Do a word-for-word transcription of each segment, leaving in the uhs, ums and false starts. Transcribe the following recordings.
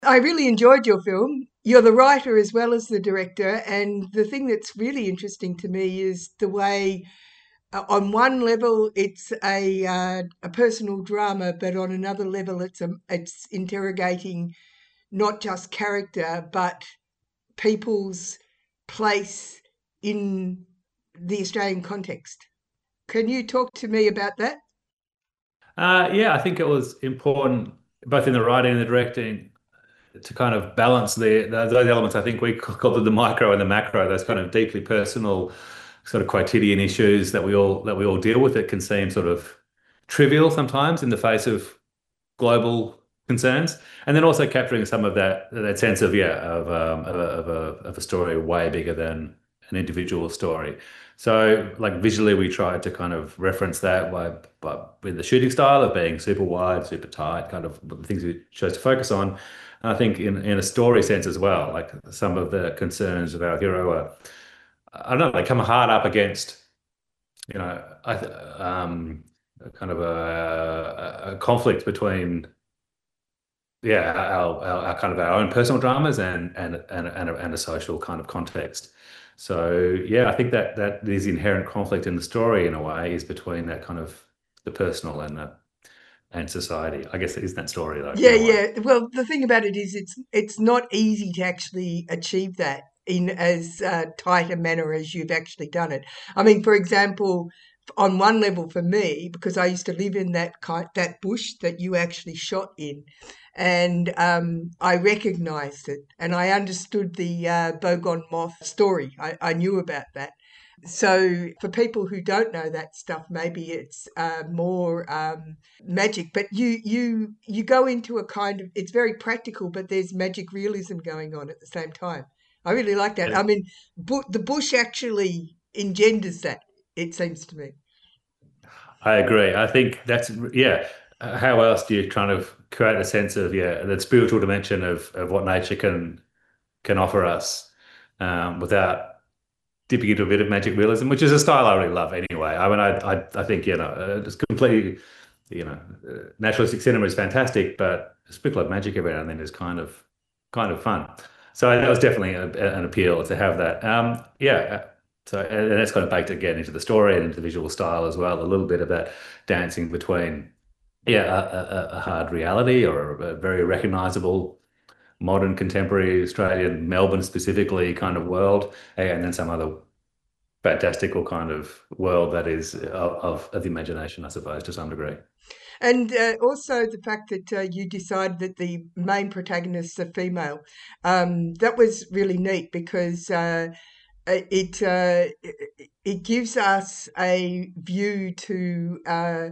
I really enjoyed your film. You're the writer as well as the director, and the thing that's really interesting to me is the way, uh, on one level, it's a uh, a personal drama, but on another level, it's a it's interrogating not just character but people's place in the Australian context. Can you talk to me about that? Uh, yeah, I think it was important, both in the writing and the directing, to kind of balance the, the those elements. I think we called it the micro and the macro. Those kind of deeply personal, sort of quotidian issues that we all that we all deal with. It can seem sort of trivial sometimes in the face of global concerns, and then also capturing some of that that sense of yeah of um, of a, of a of a story way bigger than an individual story. So like visually, we tried to kind of reference that by, by with the shooting style of being super wide, super tight, kind of the things we chose to focus on. And I think in in a story sense as well, like some of the concerns of our hero are, I don't know, they come hard up against, you know, I th um, a kind of a, a, a conflict between yeah, our, our, our kind of our own personal dramas and and and and a, and a social kind of context. So yeah, I think that that there's inherent conflict in the story in a way is between that kind of the personal and the and society. I guess it is that story though Yeah, in a way. yeah. Well, the thing about it is, it's it's not easy to actually achieve that in as uh, tight a manner as you've actually done it. I mean, for example, on one level for me, because I used to live in that ki that bush that you actually shot in, and um, I recognised it, and I understood the uh, Bogon moth story. I, I knew about that. So for people who don't know that stuff, maybe it's uh, more um, magic. But you you you go into a kind of, it's very practical, but there's magic realism going on at the same time. I really like that. I mean, bu- the bush actually engenders that. It seems to me. I agree. I think that's yeah. Uh, How else do you kind of create a sense of yeah that spiritual dimension of of what nature can can offer us um, without dipping into a bit of magic realism, which is a style I really love anyway. I mean, I I, I think you know uh, it's completely you know uh, naturalistic cinema is fantastic, but a sprinkle of magic every now and then is kind of kind of fun. So that was definitely a, an appeal to have that. Um, yeah. uh, So and that's kind of baked again into the story and into the visual style as well. A little bit of that dancing between yeah a, a, a hard reality or a very recognizable modern contemporary Australian, Melbourne specifically kind of world, and then some other fantastical kind of world that is of, of, of the imagination, I suppose, to some degree. And uh, also the fact that uh, you decided that the main protagonists are female. Um, that was really neat because uh, it uh, it it gives us a view to uh,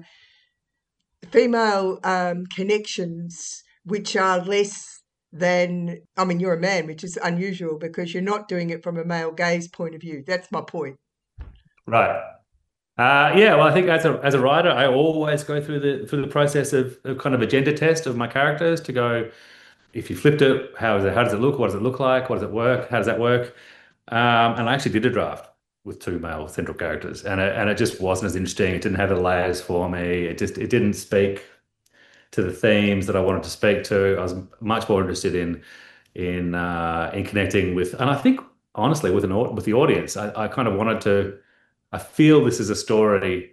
female um, connections which are less than, I mean, you're a man, which is unusual because you're not doing it from a male gaze point of view. That's my point. Right. Uh, yeah, well, I think as a as a writer, I always go through the through the process of, of kind of a gender test of my characters to go, if you flipped it, how is it, how does it look? What does it look like? What does it work? How does that work? Um, and I actually did a draft with two male central characters, and it, and it just wasn't as interesting. It didn't have the layers for me. It just it didn't speak to the themes that I wanted to speak to. I was much more interested in in uh, in connecting with, and I think honestly with an au- with the audience. I, I kind of wanted to. I feel this is a story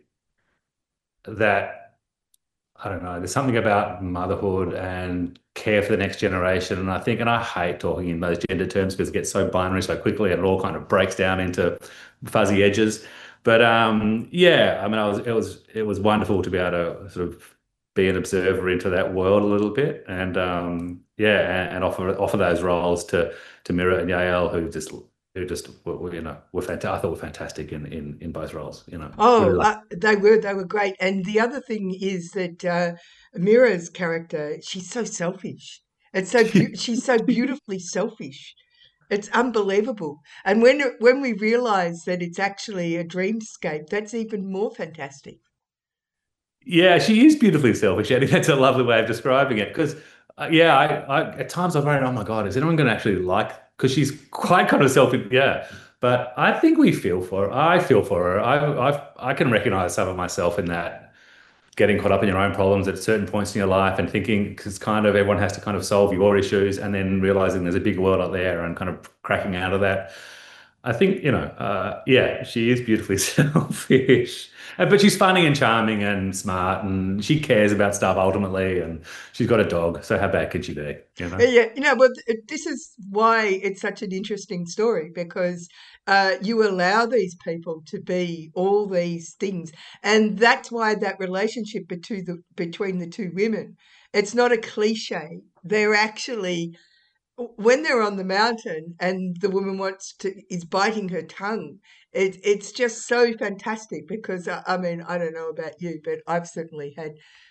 that I don't know. There's something about motherhood and care for the next generation, and I think, and I hate talking in those gender terms because it gets so binary so quickly, and it all kind of breaks down into fuzzy edges. But um, yeah, I mean, I was it was it was wonderful to be able to sort of be an observer into that world a little bit, and um, yeah, and, and offer offer those roles to to Mira and Yael, who just who just were, were, you know were fantastic. I thought were fantastic in in in both roles. You know, really Oh, like. uh, they were they were great. And the other thing is that uh, Mira's character, she's so selfish. It's so beau she's so beautifully selfish. It's unbelievable. And when it- when we realize that it's actually a dreamscape, that's even more fantastic. Yeah, she is beautifully selfish. I think that's a lovely way of describing it. Because, uh, yeah, I, I at times I've worried, oh my God, is anyone going to actually like? Because she's quite kind of selfish. Yeah, but I think we feel for her. I feel for her. I I I can recognize some of myself in that. getting caught up in your own problems at certain points in your life and thinking, because kind of everyone has to kind of solve your issues and then realizing there's a big world out there and kind of cracking out of that. I think, you know, uh, yeah, she is beautifully selfish. Uh, But she's funny and charming and smart and she cares about stuff ultimately. And she's got a dog. So how bad could she be? You know? Yeah, you know, but th- this is why it's such an interesting story because uh, you allow these people to be all these things, and that's why that relationship between the between the two women, it's not a cliche. They're actually when they're on the mountain and the woman wants to is biting her tongue. It, it's just so fantastic because uh, I mean I don't know about you, but I've certainly had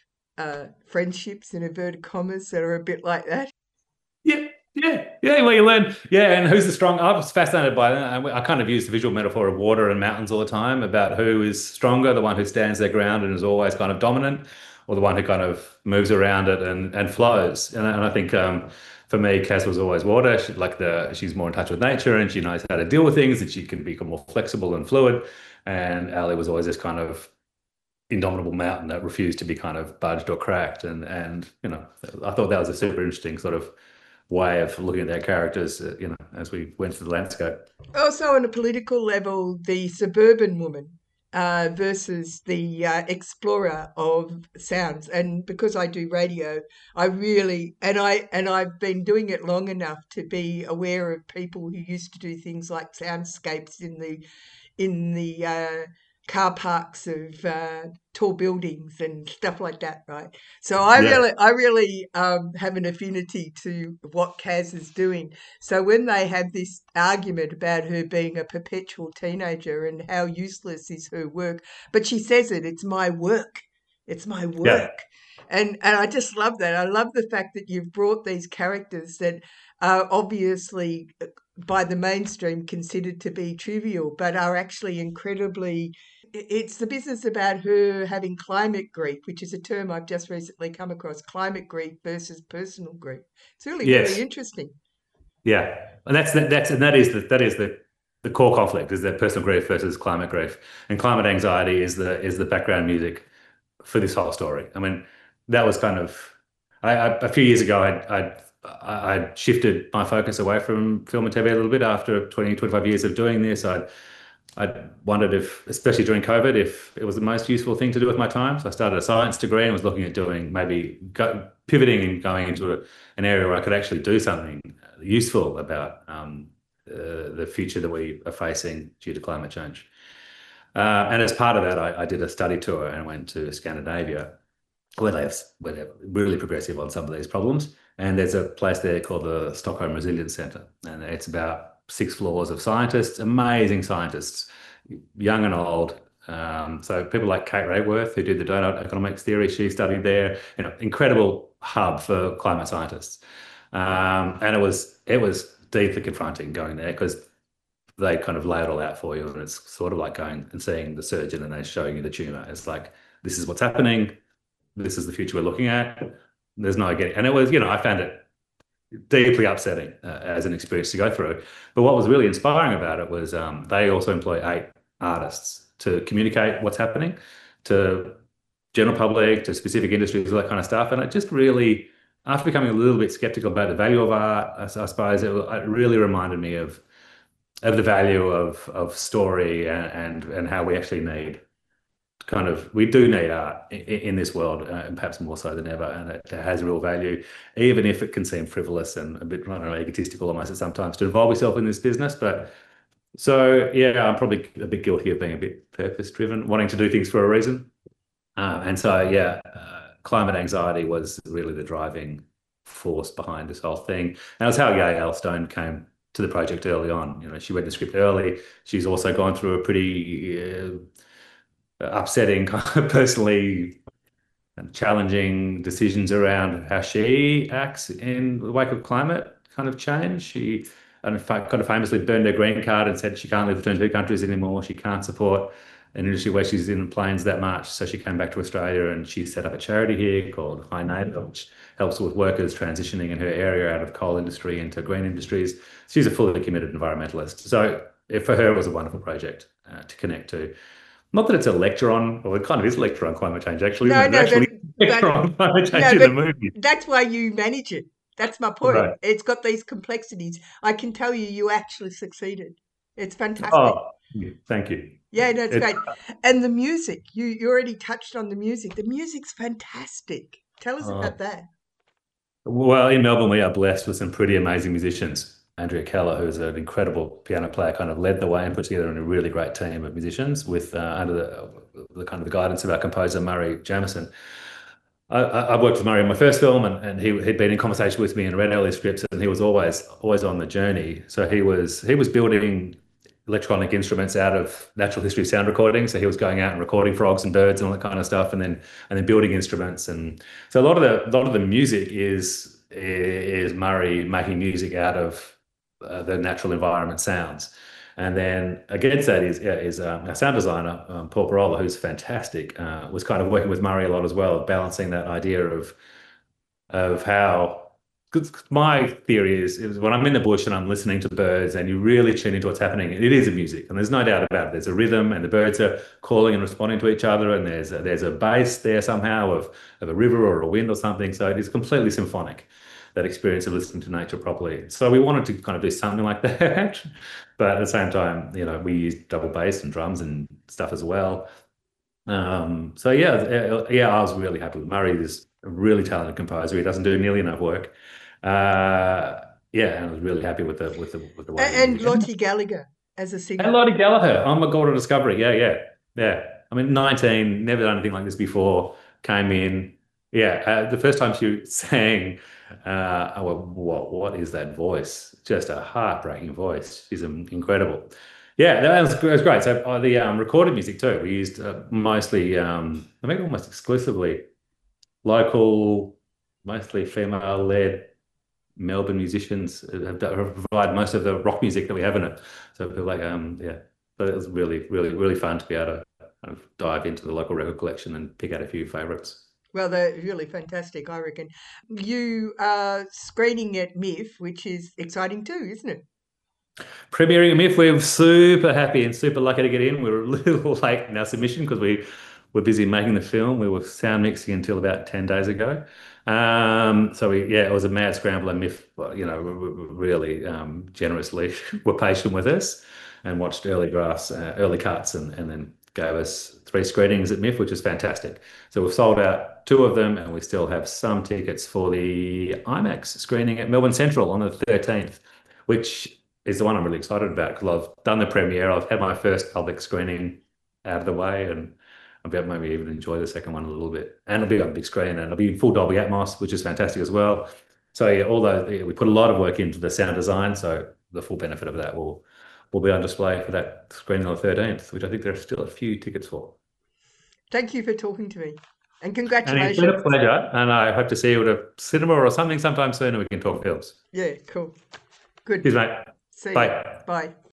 uh, friendships in inverted commas that are a bit like that. Yeah, yeah, yeah. Well, you learn, yeah. And who's the strong? I was fascinated by that. I, I kind of use the visual metaphor of water and mountains all the time about who is stronger, the one who stands their ground and is always kind of dominant, or the one who kind of moves around it and and flows. And, I- and I think um, for me, Cass was always water. She, like the she's more in touch with nature and she knows how to deal with things, and she can become more flexible and fluid. And Ali was always this kind of indomitable mountain that refused to be kind of budged or cracked. And and you know, I thought that was a super interesting sort of way of looking at their characters, uh, you know, as we went through the landscape. Also, on a political level, the suburban woman uh, versus the uh, explorer of sounds. And because I do radio, I really and I and I've been doing it long enough to be aware of people who used to do things like soundscapes in the in the uh, car parks of uh, tall buildings and stuff like that, right? So I Yeah, really, I really um, have an affinity to what Kaz is doing. So when they have this argument about her being a perpetual teenager and how useless is her work, but she says it, it's my work, it's my yeah, work. And, and I just love that. I love the fact that you've brought these characters that are obviously by the mainstream considered to be trivial, but are actually incredibly. It's the business about her having climate grief, which is a term I've just recently come across climate grief versus personal grief. It's really, really yes, interesting. yeah, and that's that, that's and that is the that is the the core conflict is that personal grief versus climate grief, and climate anxiety is the is the background music for this whole story. I mean, that was kind of I, I, a few years ago. I'd, I'd I'd shifted my focus away from film and T V a little bit after twenty, twenty-five years of doing this. I'd I wondered if, especially during COVID, if it was the most useful thing to do with my time. So I started a science degree and was looking at doing maybe go, pivoting and going into a, an area where I could actually do something useful about um, uh, the future that we are facing due to climate change. Uh, and as part of that, I, I did a study tour and went to Scandinavia, where they have, where they're really progressive on some of these problems. And there's a place there called the Stockholm Resilience Centre, and it's about six floors of scientists, amazing scientists, young and old. Um, so people like Kate Raworth, who did the donut economics theory, she studied there. You know, incredible hub for climate scientists. Um, and it was it was deeply confronting going there because they kind of lay it all out for you, and it's sort of like going and seeing the surgeon and they're showing you the tumor. It's like this is what's happening. This is the future we're looking at. There's no getting, and it was, you know, I found it deeply upsetting uh, as an experience to go through. But what was really inspiring about it was um, they also employ eight artists to communicate what's happening to general public, to specific industries, all that kind of stuff. And it just really, after becoming a little bit skeptical about the value of art, I, I suppose it, it really reminded me of of the value of of story and and, and how we actually need kind of we do need art in, in this world, uh, and perhaps more so than ever, and it has real value, even if it can seem frivolous and a bit, I don't know, egotistical almost at sometimes to involve yourself in this business. But so yeah, I'm probably a bit guilty of being a bit purpose driven, wanting to do things for a reason. Uh, and so yeah, uh, climate anxiety was really the driving force behind this whole thing, and it was how Yay Elstone came to the project early on. You know, she read the script early. She's also gone through a pretty uh, upsetting, kind of personally challenging decisions around how she acts in the wake of climate kind of change. She, and in fact, kind of famously burned her green card and said she can't live between two countries anymore. She can't support an industry where she's in planes that much. So she came back to Australia and she set up a charity here called High Neighbour, which helps with workers transitioning in her area out of coal industry into green industries. She's a fully committed environmentalist. So for her, it was a wonderful project uh, to connect to. Not that it's a lecture on, well, it kind of is a lecture on climate change, actually, isn't No, it? It no, but actually is a but lecture on climate change no, in the but movie. that's why you manage it. That's my point. Right. It's got these complexities. I can tell you, you actually succeeded. It's fantastic. Oh, yeah, thank you. Yeah, no, it's It's great. And the music, you you already touched on the music. The music's fantastic. Tell us uh, about that. well, in Melbourne, we are blessed with some pretty amazing musicians. Andrea Keller, who's an incredible piano player, kind of led the way and put together a really great team of musicians with uh, under the, the kind of the guidance of our composer Murray Jamieson. I, I I worked with Murray in my first film, and, and he he'd been in conversation with me and read early scripts, and he was always always on the journey. So he was he was building electronic instruments out of natural history sound recording. So he was going out and recording frogs and birds and all that kind of stuff, and then and then building instruments. And so a lot of the a lot of the music is is Murray making music out of uh, the natural environment sounds. And then against that is is um, our sound designer, um, Paul Parola, who's fantastic, uh, was kind of working with Murray a lot as well, balancing that idea of of how. Because my theory is, is when I'm in the bush and I'm listening to birds and you really tune into what's happening, it is a music, and there's no doubt about it. There's a rhythm, and the birds are calling and responding to each other, and there's a, there's a bass there somehow of of a river or a wind or something. So it is completely symphonic, that experience of listening to nature properly. So we wanted to kind of do something like that, but at the same time, you know, we used double bass and drums and stuff as well. Um, so yeah, uh, yeah, I was really happy with Murray. He's a really talented composer. He doesn't do nearly enough work. Uh, yeah, and I was really happy with the with the with the way he A- And did it. Lottie Gallagher as a And singer. Lottie Gallagher, I'm a Golden Discovery. Yeah, yeah, yeah. I mean, nineteen, never done anything like this before. Came in, yeah. Uh, the first time she sang, uh, I went, "What? What is that voice? Just a heartbreaking voice. She's um, incredible." Yeah, that was, that was great. So uh, the um, recorded music too. We used uh, mostly, um, I think almost exclusively local, mostly female-led Melbourne musicians have, have provide most of the rock music that we have in it. So I feel like, um, yeah, but it was really, really, really fun to be able to kind of dive into the local record collection and pick out a few favorites. Well, they're really fantastic, I reckon. You are screening at M I F, which is exciting too, isn't it? Premiering M I F, we're super happy and super lucky to get in. We were a little late in our submission because we were busy making the film. We were sound mixing until about ten days ago. Um, so we, yeah, it was a mad scramble, and M I F, well, you know, really um, generously were patient with us and watched early drafts, uh, early cuts, and, and then gave us three screenings at M I F, which is fantastic. So we've sold out two of them, and we still have some tickets for the IMAX screening at Melbourne Central on the thirteenth, which is the one I'm really excited about because I've done the premiere. I've had my first public screening out of the way, and I'll be able to maybe even enjoy the second one a little bit. And it'll be on big screen, and it'll be in full Dolby Atmos, which is fantastic as well. So yeah, although yeah, we put a lot of work into the sound design, so the full benefit of that will will be on display for that screening on the thirteenth, which I think there are still a few tickets for. Thank you for talking to me. And And it's been a congratulations. pleasure, and I hope to see you at a cinema or something sometime soon, and we can talk films. Yeah, cool. Good. Cheers, mate. See ya. Bye. Bye.